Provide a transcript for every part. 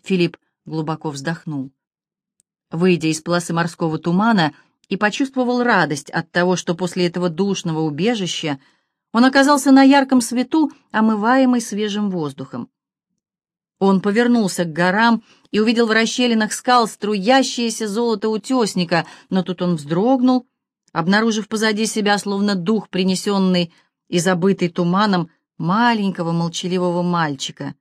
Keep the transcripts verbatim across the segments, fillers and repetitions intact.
Филипп глубоко вздохнул. Выйдя из полосы морского тумана, и почувствовал радость от того, что после этого душного убежища он оказался на ярком свету, омываемый свежим воздухом. Он повернулся к горам и увидел в расщелинах скал струящееся золото утесника, но тут он вздрогнул, обнаружив позади себя, словно дух, принесенный и забытый туманом, маленького молчаливого мальчика.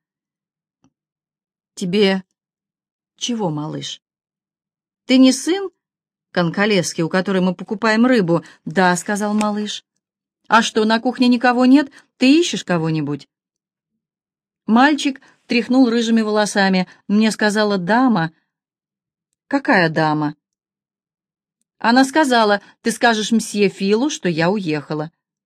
«Тебе чего, малыш? Ты не сын Конкалески, у которой мы покупаем рыбу?» «Да», — сказал малыш. «А что, на кухне никого нет? Ты ищешь кого-нибудь?» Мальчик тряхнул рыжими волосами. «Мне сказала дама». «Какая дама?» «Она сказала, ты скажешь мсье Филу, что я уехала».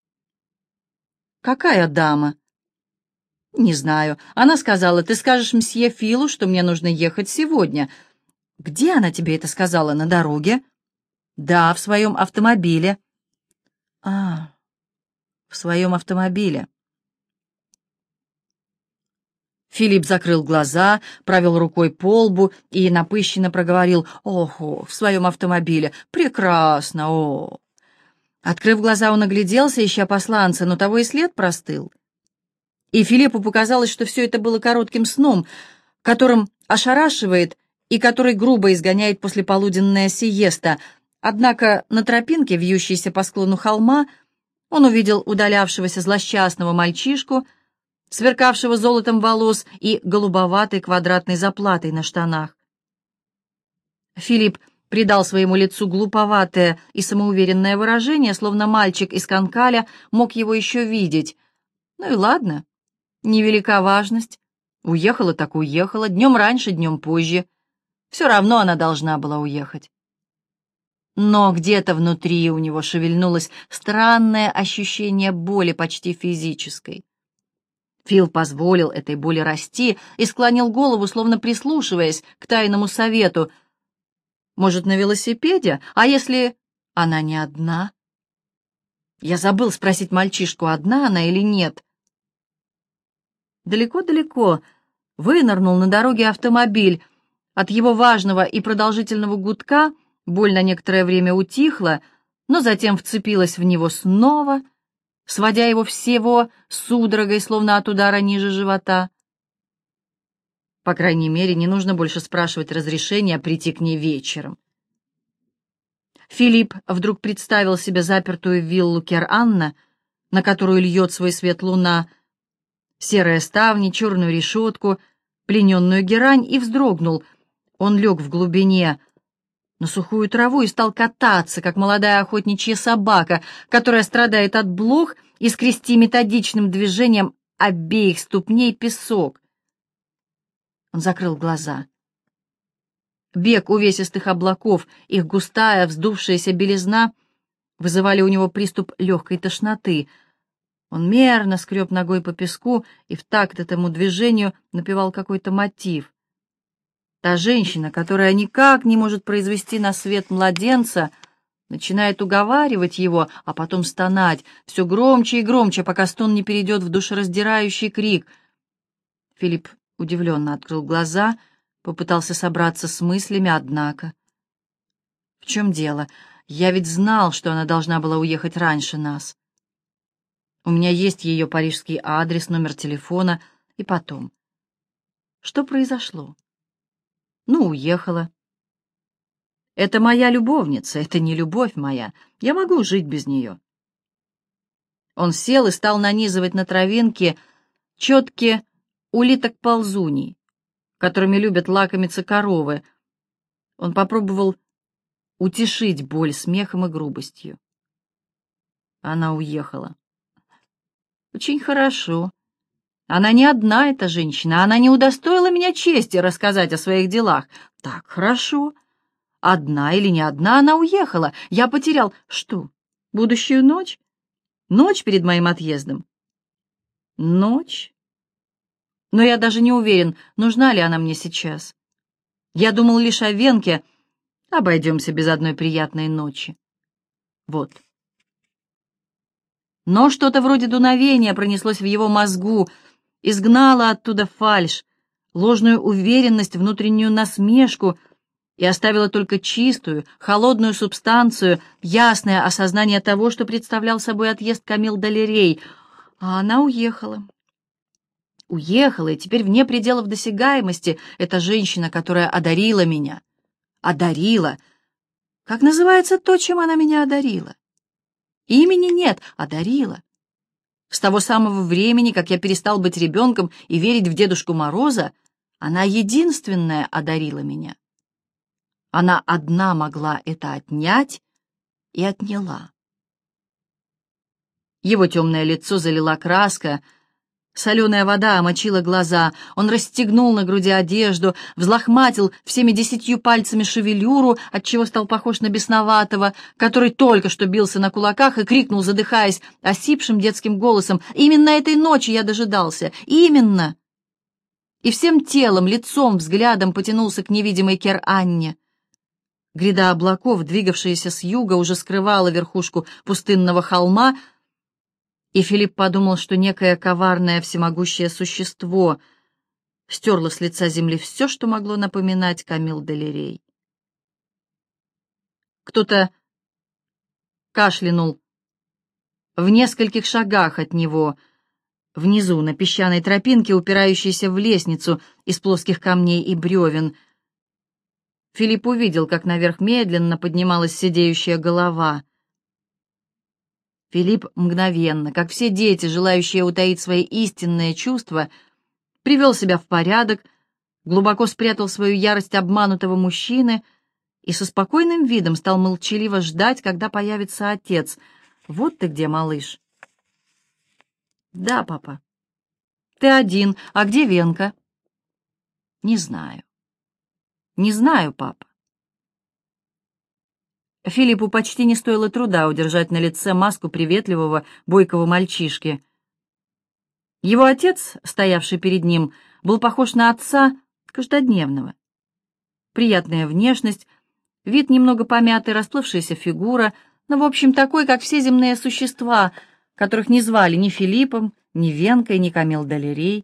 «Какая дама?» «Не знаю. Она сказала, ты скажешь мсье Филу, что мне нужно ехать сегодня». «Где она тебе это сказала? На дороге?» «Да, в своем автомобиле». «А, в своем автомобиле». Филипп закрыл глаза, провел рукой по лбу и напыщенно проговорил: «Ого, в своем автомобиле! Прекрасно! О!» Открыв глаза, он огляделся, ища посланца, но того и след простыл. И Филиппу показалось, что все это было коротким сном, которым ошарашивает и который грубо изгоняет послеполуденная сиеста. Однако на тропинке, вьющейся по склону холма, он увидел удалявшегося злосчастного мальчишку, сверкавшего золотом волос и голубоватой квадратной заплатой на штанах. Филипп придал своему лицу глуповатое и самоуверенное выражение, словно мальчик из Канкаля мог его еще видеть. Ну и ладно, невелика важность. Уехала так уехала, днем раньше, днем позже. Все равно она должна была уехать. Но где-то внутри у него шевельнулось странное ощущение боли, почти физической. Фил позволил этой боли расти и склонил голову, словно прислушиваясь к тайному совету. Может, на велосипеде? А если она не одна? Я забыл спросить мальчишку, одна она или нет. Далеко-далеко вынырнул на дороге автомобиль. От его важного и продолжительного гудка боль на некоторое время утихла, но затем вцепилась в него снова, сводя его всего судорогой, словно от удара ниже живота. По крайней мере, не нужно больше спрашивать разрешения прийти к ней вечером. Филипп вдруг представил себе запертую виллу Кер-Анна, на которую льет свой свет луна, серые ставни, черную решетку, плененную герань, и вздрогнул. Он лег в глубине на сухую траву и стал кататься, как молодая охотничья собака, которая страдает от блох, и скрести методичным движением обеих ступней песок. Он закрыл глаза. Бег увесистых облаков, их густая, вздувшаяся белизна вызывали у него приступ легкой тошноты. Он мерно скреб ногой по песку и в такт этому движению напевал какой-то мотив. Та женщина, которая никак не может произвести на свет младенца, начинает уговаривать его, а потом стонать, все громче и громче, пока стон не перейдет в душераздирающий крик. Филипп удивленно открыл глаза, попытался собраться с мыслями, однако... В чем дело? Я ведь знал, что она должна была уехать раньше нас. У меня есть ее парижский адрес, номер телефона, и потом. Что произошло? Ну, уехала. Это моя любовница, это не любовь моя. Я могу жить без нее. Он сел и стал нанизывать на травинке четки улиток-ползуней, которыми любят лакомиться коровы. Он попробовал утешить боль смехом и грубостью. Она уехала. Очень хорошо. Она не одна, эта женщина. Она не удостоила меня чести рассказать о своих делах. Так, хорошо. Одна или не одна, она уехала. Я потерял... Что? Будущую ночь? Ночь перед моим отъездом? Ночь? Но я даже не уверен, нужна ли она мне сейчас. Я думал лишь о Венке. Обойдемся без одной приятной ночи. Вот. Но что-то вроде дуновения пронеслось в его мозгу, изгнало оттуда фальшь, ложную уверенность, внутреннюю насмешку и оставила только чистую, холодную субстанцию, ясное осознание того, что представлял собой отъезд Камиль Долерей. А она уехала. Уехала, и теперь вне пределов досягаемости эта женщина, которая одарила меня. Одарила. Как называется то, чем она меня одарила? Имени нет, одарила. С того самого времени, как я перестал быть ребенком и верить в Дедушку Мороза, она единственная одарила меня. Она одна могла это отнять и отняла. Его темное лицо залила краска, соленая вода омочила глаза, он расстегнул на груди одежду, взлохматил всеми десятью пальцами шевелюру, отчего стал похож на бесноватого, который только что бился на кулаках и крикнул, задыхаясь, осипшим детским голосом: «Именно этой ночи я дожидался! Именно!» И всем телом, лицом, взглядом потянулся к невидимой Кер-Анне. Гряда облаков, двигавшаяся с юга, уже скрывала верхушку пустынного холма, и Филипп подумал, что некое коварное всемогущее существо стерло с лица земли все, что могло напоминать Камиль Долерей. Кто-то кашлянул в нескольких шагах от него, внизу, на песчаной тропинке, упирающейся в лестницу из плоских камней и бревен. Филипп увидел, как наверх медленно поднималась седеющая голова. Филипп мгновенно, как все дети, желающие утаить свои истинные чувства, привел себя в порядок, глубоко спрятал свою ярость обманутого мужчины и со спокойным видом стал молчаливо ждать, когда появится отец. «Вот ты где, малыш!» «Да, папа». «Ты один. А где Венка?» «Не знаю». «Не знаю, папа». Филиппу почти не стоило труда удержать на лице маску приветливого, бойкого мальчишки. Его отец, стоявший перед ним, был похож на отца каждодневного. Приятная внешность, вид немного помятый, расплывшаяся фигура, но, в общем, такой, как все земные существа, которых не звали ни Филиппом, ни Венкой, ни Камиль Долерей.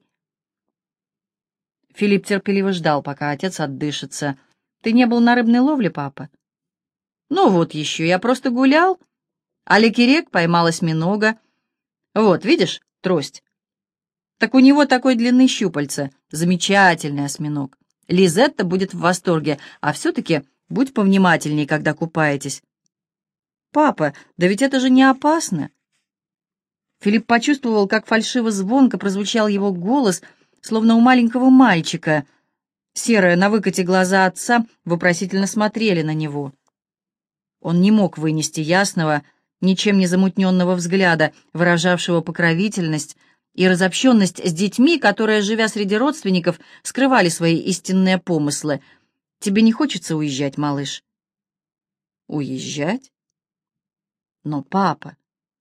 Филипп терпеливо ждал, пока отец отдышится. «Ты не был на рыбной ловле, папа?» «Ну вот еще, я просто гулял. А лекерек поймал осьминога. Вот, видишь, трость? Так у него такой длины щупальца. Замечательный осьминог. Лизетта будет в восторге, а все-таки будь повнимательней, когда купаетесь». «Папа, да ведь это же не опасно!» Филипп почувствовал, как фальшиво-звонко прозвучал его голос, словно у маленького мальчика. Серые на выкате глаза отца вопросительно смотрели на него. Он не мог вынести ясного, ничем не замутненного взгляда, выражавшего покровительность и разобщенность с детьми, которые, живя среди родственников, скрывали свои истинные помыслы. «Тебе не хочется уезжать, малыш?» «Уезжать? Но, папа...»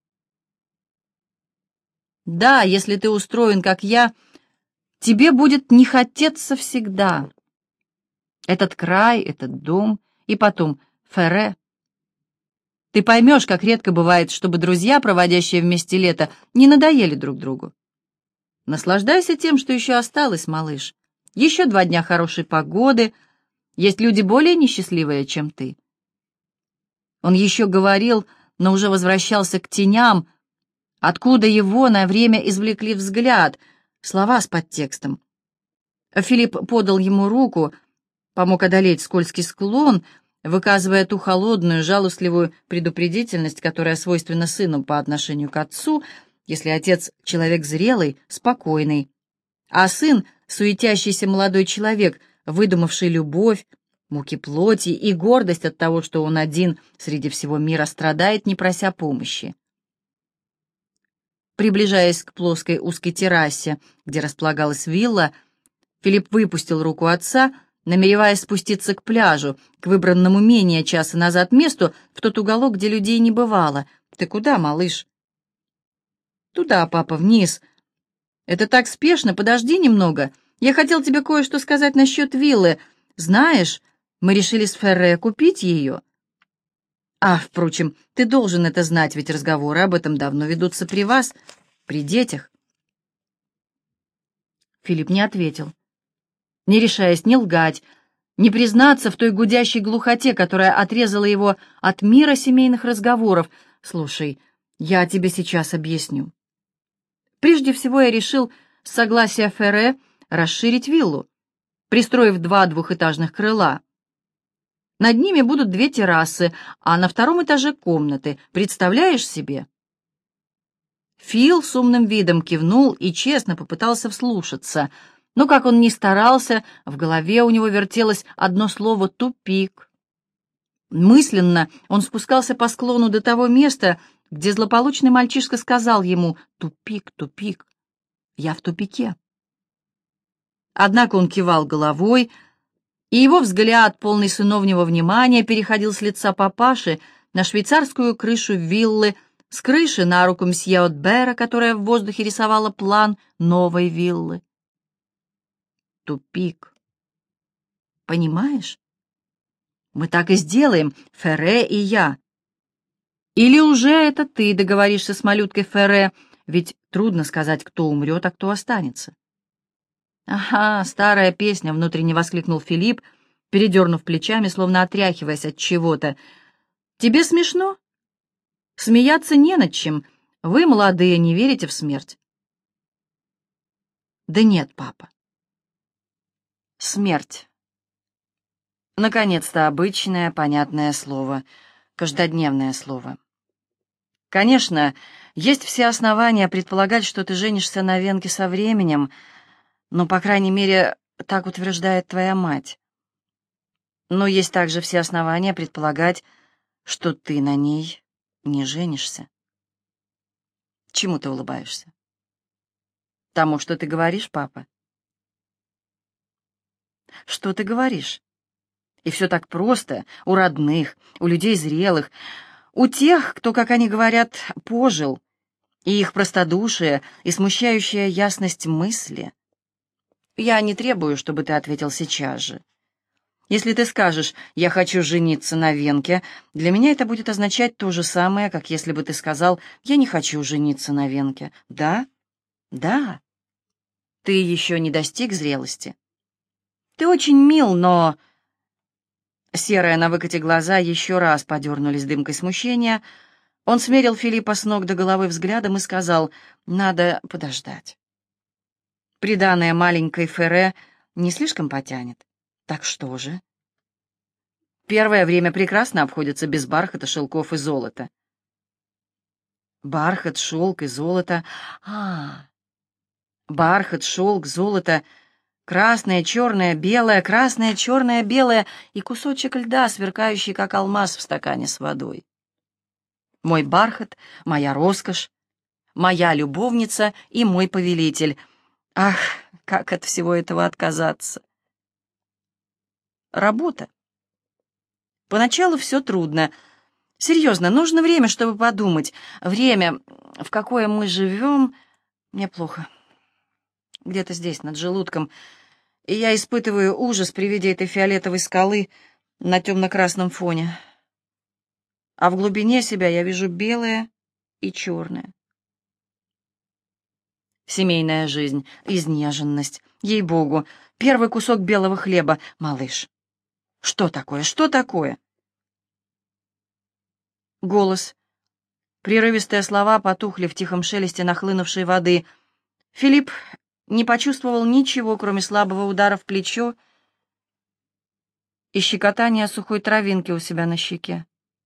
«Да, если ты устроен, как я, тебе будет не хотеться всегда. Этот край, этот дом, и потом Ферре. Ты поймешь, как редко бывает, чтобы друзья, проводящие вместе лето, не надоели друг другу. Наслаждайся тем, что еще осталось, малыш. Еще два дня хорошей погоды. Есть люди более несчастливые, чем ты». Он еще говорил, но уже возвращался к теням, откуда его на время извлекли взгляд, слова с подтекстом. Филипп подал ему руку, помог одолеть скользкий склон, выказывая ту холодную, жалостливую предупредительность, которая свойственна сыну по отношению к отцу, если отец — человек зрелый, спокойный, а сын — суетящийся молодой человек, выдумавший любовь, муки плоти и гордость от того, что он один среди всего мира страдает, не прося помощи. Приближаясь к плоской узкой террасе, где располагалась вилла, Филипп выпустил руку отца, намереваясь спуститься к пляжу, к выбранному менее часа назад месту, в тот уголок, где людей не бывало. «Ты куда, малыш?» «Туда, папа, вниз. Это так спешно, подожди немного. Я хотел тебе кое-что сказать насчет виллы. Знаешь, мы решили с Ферре купить ее». «А, впрочем, ты должен это знать, ведь разговоры об этом давно ведутся при вас, при детях». Филипп не ответил. не решаясь ни лгать, ни признаться в той гудящей глухоте, которая отрезала его от мира семейных разговоров. «Слушай, я тебе сейчас объясню. Прежде всего я решил с согласия Ферре расширить виллу, пристроив два двухэтажных крыла. Над ними будут две террасы, а на втором этаже комнаты. Представляешь себе?» Фил с умным видом кивнул и честно попытался вслушаться. Но как он ни старался, в голове у него вертелось одно слово «тупик». Мысленно он спускался по склону до того места, где злополучный мальчишка сказал ему «Тупик, тупик, я в тупике». Однако он кивал головой, и его взгляд, полный сыновнего внимания, переходил с лица папаши на швейцарскую крышу виллы, с крыши на руку мсье Отбера, которая в воздухе рисовала план новой виллы. Тупик. Понимаешь? Мы так и сделаем, Ферре и я. Или уже это ты договоришься с малюткой Ферре, ведь трудно сказать, кто умрет, а кто останется. «Ага, старая песня», — внутренне воскликнул Филипп, передернув плечами, словно отряхиваясь от чего-то. «Тебе смешно? Смеяться не над чем. Вы, молодые, не верите в смерть». «Да нет, папа. Смерть. Наконец-то обычное, понятное слово, каждодневное слово. Конечно, есть все основания предполагать, что ты женишься на Венке со временем, но, по крайней мере, так утверждает твоя мать. Но есть также все основания предполагать, что ты на ней не женишься. Чему ты улыбаешься? Тому, что ты говоришь, папа? Что ты говоришь? И все так просто, у родных, у людей зрелых, у тех, кто, как они говорят, пожил, и их простодушие, и смущающая ясность мысли. Я не требую, чтобы ты ответил сейчас же. Если ты скажешь «я хочу жениться на Венке», для меня это будет означать то же самое, как если бы ты сказал «я не хочу жениться на Венке». Да? Да. Ты еще не достиг зрелости. Ты очень мил, но... Серые на выкате глаза еще раз подернулись дымкой смущения. Он смерил Филиппа с ног до головы взглядом и сказал «надо подождать». Приданое маленькой Ферре не слишком потянет. Так что же? Первое время прекрасно обходится без бархата, шелков и золота. Бархат, шелк и золото. А, бархат, шелк, золото, красное, черное, белое, красное, черное, белое и кусочек льда, сверкающий, как алмаз в стакане с водой. Мой бархат, моя роскошь, моя любовница и мой повелитель. Ах, как от всего этого отказаться? Работа. Поначалу все трудно. Серьезно, нужно время, чтобы подумать. Время, в какое мы живем, мне плохо. Где-то здесь, над желудком. И я испытываю ужас при виде этой фиолетовой скалы на темно-красном фоне. А в глубине себя я вижу белое и черное. Семейная жизнь, изнеженность, ей-богу, первый кусок белого хлеба, малыш. Что такое, что такое? Голос. Прерывистые слова потухли в тихом шелесте нахлынувшей воды. Филипп не почувствовал ничего, кроме слабого удара в плечо и щекотания сухой травинки у себя на щеке.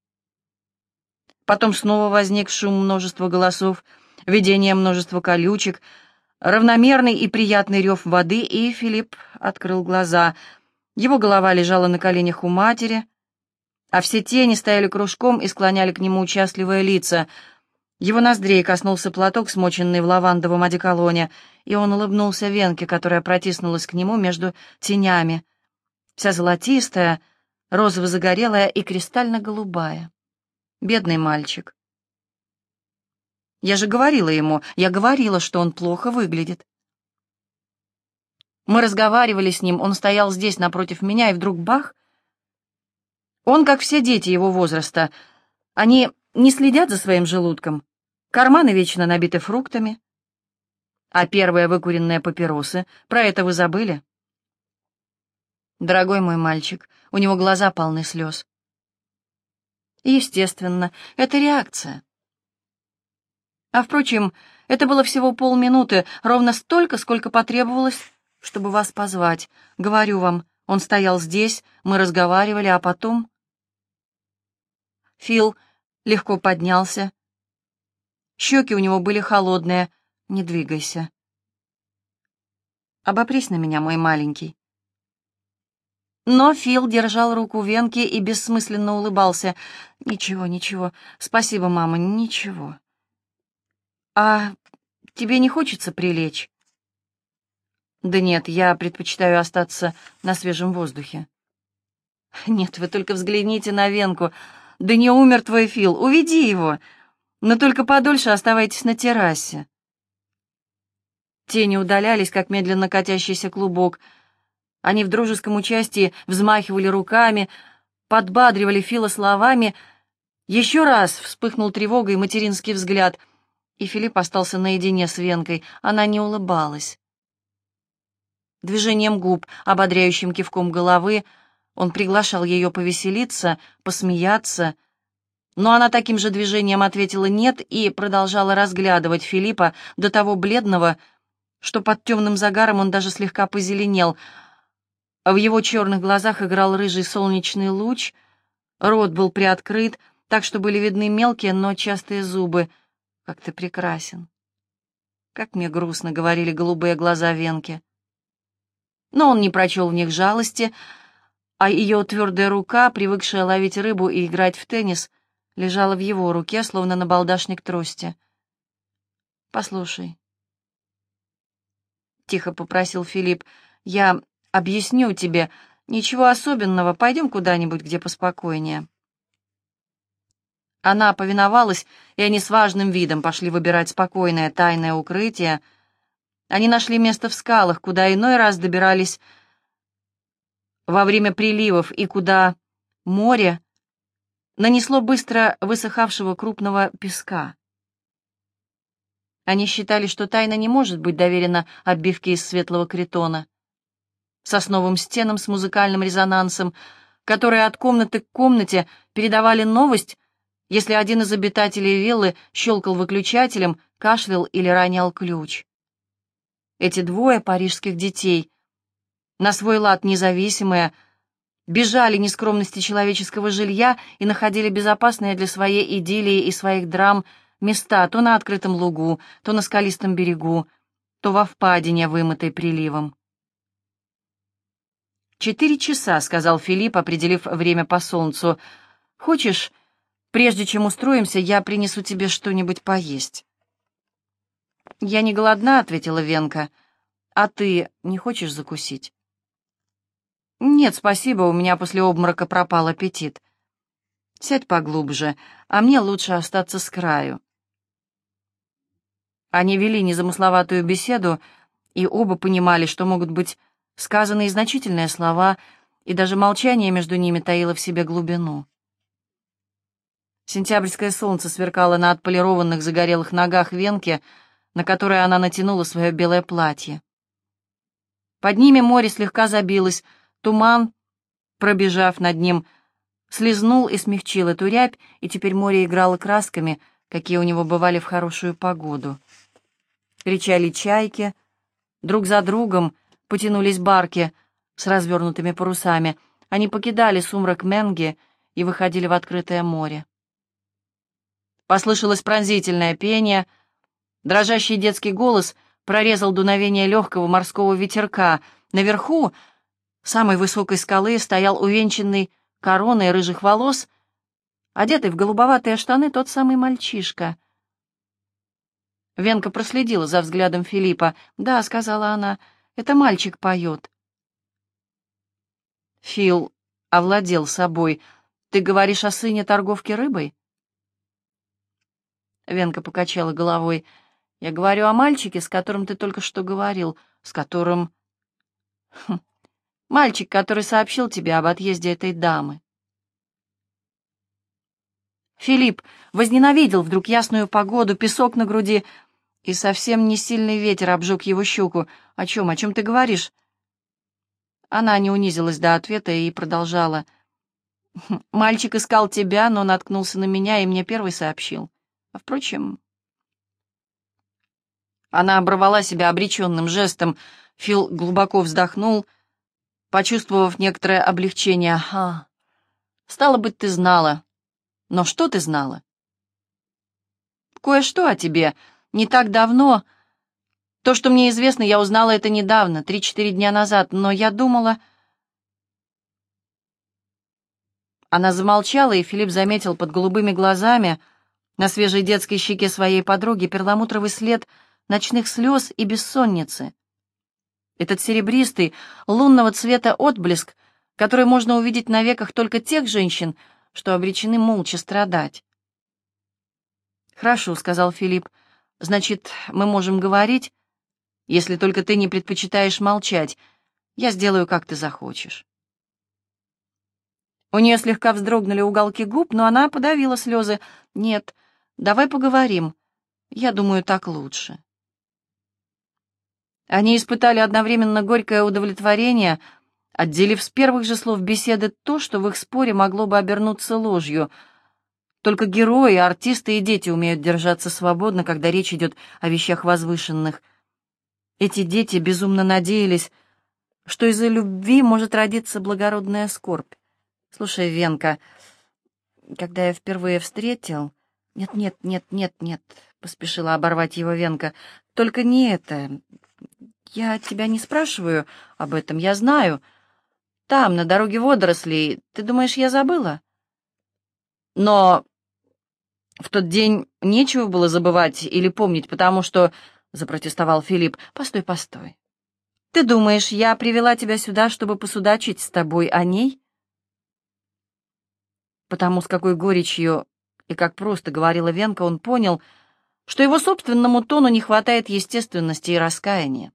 Потом снова возник шум множества голосов, видение множества колючек, равномерный и приятный рев воды, и Филипп открыл глаза. Его голова лежала на коленях у матери, а все тени стояли кружком и склоняли к нему участливые лица. Его ноздрей коснулся платок, смоченный в лавандовом одеколоне, и он улыбнулся Венке, которая протиснулась к нему между тенями, вся золотистая, розово-загорелая и кристально-голубая. Бедный мальчик. Я же говорила ему, я говорила, что он плохо выглядит. Мы разговаривали с ним, он стоял здесь напротив меня, и вдруг бах! Он, как все дети его возраста, они не следят за своим желудком, карманы вечно набиты фруктами. А первые выкуренные папиросы, про это вы забыли? Дорогой мой мальчик, у него глаза полны слез. Естественно, это реакция. А, впрочем, это было всего полминуты, ровно столько, сколько потребовалось, чтобы вас позвать. Говорю вам, он стоял здесь, мы разговаривали, а потом... Фил легко поднялся. Щеки у него были холодные. Не двигайся. Обопрись на меня, мой маленький. Но Фил держал руку Венки и бессмысленно улыбался. «Ничего, ничего. Спасибо, мама, ничего». «А тебе не хочется прилечь?» «Да нет, я предпочитаю остаться на свежем воздухе». «Нет, вы только взгляните на Венку. Да не умер твой Фил. Уведи его. Но только подольше оставайтесь на террасе». Тени удалялись, как медленно катящийся клубок. Они в дружеском участии взмахивали руками, подбадривали Фила словами. Еще раз вспыхнул тревогой материнский взгляд, и Филипп остался наедине с Венкой. Она не улыбалась. Движением губ, ободряющим кивком головы, он приглашал ее повеселиться, посмеяться, но она таким же движением ответила «нет» и продолжала разглядывать Филиппа, до того бледного, что под темным загаром он даже слегка позеленел. В его черных глазах играл рыжий солнечный луч, рот был приоткрыт, так что были видны мелкие, но частые зубы. «Как ты прекрасен!» «Как мне грустно», — говорили голубые глаза Венки. Но он не прочел в них жалости, а ее твердая рука, привыкшая ловить рыбу и играть в теннис, лежала в его руке, словно набалдашник трости. «Послушай», — тихо попросил Филипп, — «я объясню тебе. Ничего особенного, пойдем куда-нибудь, где поспокойнее». Она повиновалась, и они с важным видом пошли выбирать спокойное тайное укрытие. Они нашли место в скалах, куда иной раз добирались во время приливов, и куда море нанесло быстро высыхавшего крупного песка. Они считали, что тайна не может быть доверена обивке из светлого критона, сосновым стенам с музыкальным резонансом, которые от комнаты к комнате передавали новость, если один из обитателей виллы щелкал выключателем, кашлял или ронял ключ. Эти двое парижских детей, на свой лад независимые, бежали нескромности человеческого жилья и находили безопасные для своей идиллии и своих драм места то на открытом лугу, то на скалистом берегу, то во впадине, вымытой приливом. «Четыре часа», — сказал Филипп, определив время по солнцу. «Хочешь, прежде чем устроимся, я принесу тебе что-нибудь поесть?» «Я не голодна», — ответила Венка. «А ты не хочешь закусить?» «Нет, спасибо, у меня после обморока пропал аппетит». «Сядь поглубже, а мне лучше остаться с краю». Они вели незамысловатую беседу, и оба понимали, что могут быть сказаны и значительные слова, и даже молчание между ними таило в себе глубину. Сентябрьское солнце сверкало на отполированных загорелых ногах Венки, на которые она натянула свое белое платье. Под ними море слегка забилось, туман, пробежав над ним, слезнул и смягчил эту рябь, и теперь море играло красками, какие у него бывали в хорошую погоду. Кричали чайки, друг за другом потянулись барки с развернутыми парусами. Они покидали сумрак Менги и выходили в открытое море. Послышалось пронзительное пение, дрожащий детский голос прорезал дуновение легкого морского ветерка. Наверху самой высокой скалы стоял увенчанный короной рыжих волос, одетый в голубоватые штаны тот самый мальчишка. Венка проследила за взглядом Филиппа. «Да», — сказала она, — «это мальчик поет». Фил овладел собой. «Ты говоришь о сыне торговки рыбой?» Венка покачала головой. «Я говорю о мальчике, с которым ты только что говорил, с которым...» хм. «Мальчик, который сообщил тебе об отъезде этой дамы». Филипп возненавидел вдруг ясную погоду, песок на груди, и совсем не сильный ветер обжег его щеку. «О чем, о чем ты говоришь?» Она не унизилась до ответа и продолжала. «Мальчик искал тебя, но наткнулся на меня и мне первый сообщил. А впрочем...» Она оборвала себя обреченным жестом. Фил глубоко вздохнул, почувствовав некоторое облегчение. «Ага, стало быть, ты знала. Но что ты знала?» «Кое-что о тебе. Не так давно. То, что мне известно, я узнала это недавно, три-четыре дня назад, но я думала...» Она замолчала, и Филипп заметил под голубыми глазами на свежей детской щеке своей подруги перламутровый след ночных слез и бессонницы. Этот серебристый, лунного цвета отблеск, который можно увидеть на веках только тех женщин, что обречены молча страдать. «Хорошо», — сказал Филипп, — «значит, мы можем говорить, если только ты не предпочитаешь молчать. Я сделаю, как ты захочешь». У нее слегка вздрогнули уголки губ, но она подавила слезы. «Нет, давай поговорим. Я думаю, так лучше». Они испытали одновременно горькое удовлетворение, отделив с первых же слов беседы то, что в их споре могло бы обернуться ложью. Только герои, артисты и дети умеют держаться свободно, когда речь идет о вещах возвышенных. Эти дети безумно надеялись, что из-за любви может родиться благородная скорбь. «Слушай, Венка, когда я впервые встретил...» «Нет, нет, нет, нет, нет», — поспешила оборвать его Венка. «Только не это. Я тебя не спрашиваю об этом, я знаю. Там, на дороге водорослей, ты думаешь, я забыла?» «Но в тот день нечего было забывать или помнить, потому что...» — запротестовал Филипп. «Постой, постой. Ты думаешь, я привела тебя сюда, чтобы посудачить с тобой о ней?» Потому с какой горечью и как просто говорила Венка, он понял, что его собственному тону не хватает естественности и раскаяния.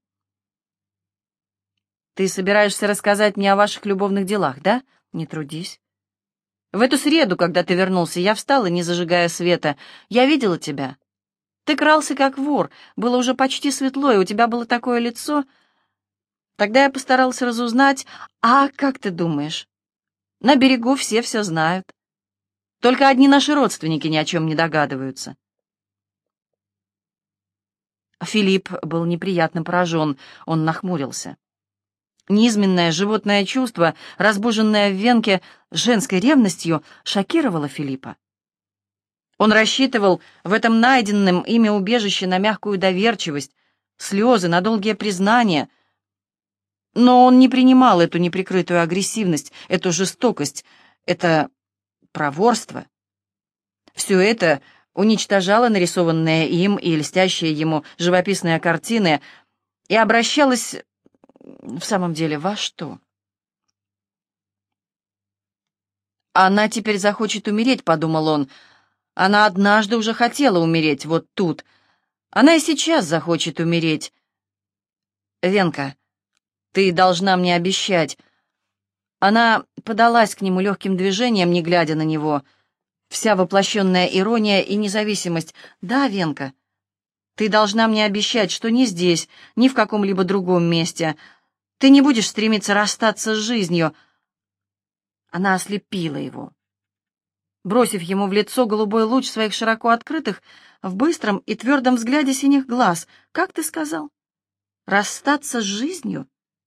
«Ты собираешься рассказать мне о ваших любовных делах, да? Не трудись. В эту среду, когда ты вернулся, я встала, не зажигая света. Я видела тебя. Ты крался, как вор. Было уже почти светло, и у тебя было такое лицо. Тогда я постарался разузнать. А как ты думаешь? На берегу все все знают. Только одни наши родственники ни о чем не догадываются». Филипп был неприятно поражен. Он нахмурился. Низменное животное чувство, разбуженное в Венке женской ревностью, шокировало Филиппа. Он рассчитывал в этом найденном ими убежище на мягкую доверчивость, слезы, на долгие признания. Но он не принимал эту неприкрытую агрессивность, эту жестокость, это проворство. Все это уничтожало нарисованные им и льстящие ему живописные картины и обращалось в самом деле во что? «Она теперь захочет умереть», — подумал он. «Она однажды уже хотела умереть, вот тут. Она и сейчас захочет умереть. Венка, ты должна мне обещать». Она подалась к нему легким движением, не глядя на него. Вся воплощенная ирония и независимость. «Да, Венка, ты должна мне обещать, что ни здесь, ни в каком-либо другом месте ты не будешь стремиться расстаться с жизнью». Она ослепила его, бросив ему в лицо голубой луч своих широко открытых, в быстром и твердом взгляде синих глаз. «Как ты сказал? Расстаться с жизнью?»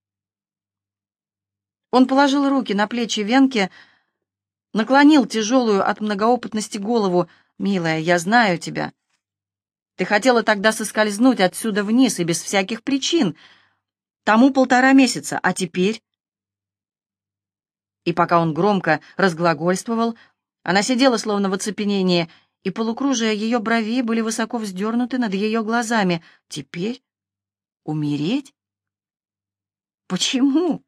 Он положил руки на плечи Венки, наклонил тяжелую от многоопытности голову. «Милая, я знаю тебя. Ты хотела тогда соскользнуть отсюда вниз и без всяких причин. Тому полтора месяца, а теперь...» И пока он громко разглагольствовал, она сидела словно в оцепенении, и полукружия ее бровей были высоко вздернуты над ее глазами. «Теперь? Умереть? Почему?»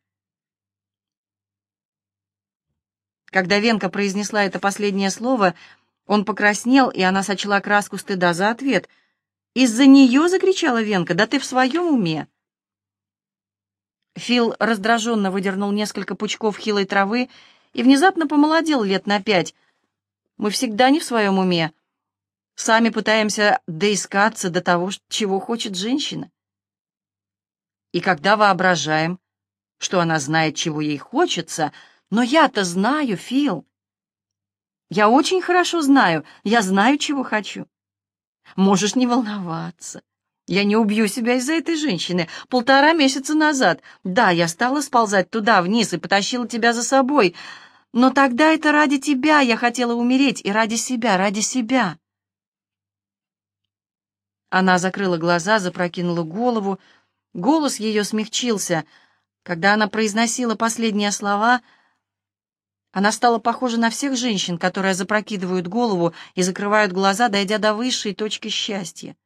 Когда Венка произнесла это последнее слово, он покраснел, и она сочла краску стыда за ответ. «Из-за нее?» — закричала Венка. «Да ты в своем уме?» Фил раздраженно выдернул несколько пучков хилой травы и внезапно помолодел лет на пять. «Мы всегда не в своем уме. Сами пытаемся доискаться до того, чего хочет женщина. И когда воображаем, что она знает, чего ей хочется, но я-то знаю, Фил. Я очень хорошо знаю, я знаю, чего хочу. Можешь не волноваться. Я не убью себя из-за этой женщины. Полтора месяца назад, да, я стала сползать туда, вниз, и потащила тебя за собой. Но тогда это ради тебя я хотела умереть, и ради себя, ради себя. Она закрыла глаза, запрокинула голову. Голос ее смягчился. Когда она произносила последние слова, она стала похожа на всех женщин, которые запрокидывают голову и закрывают глаза, дойдя до высшей точки счастья.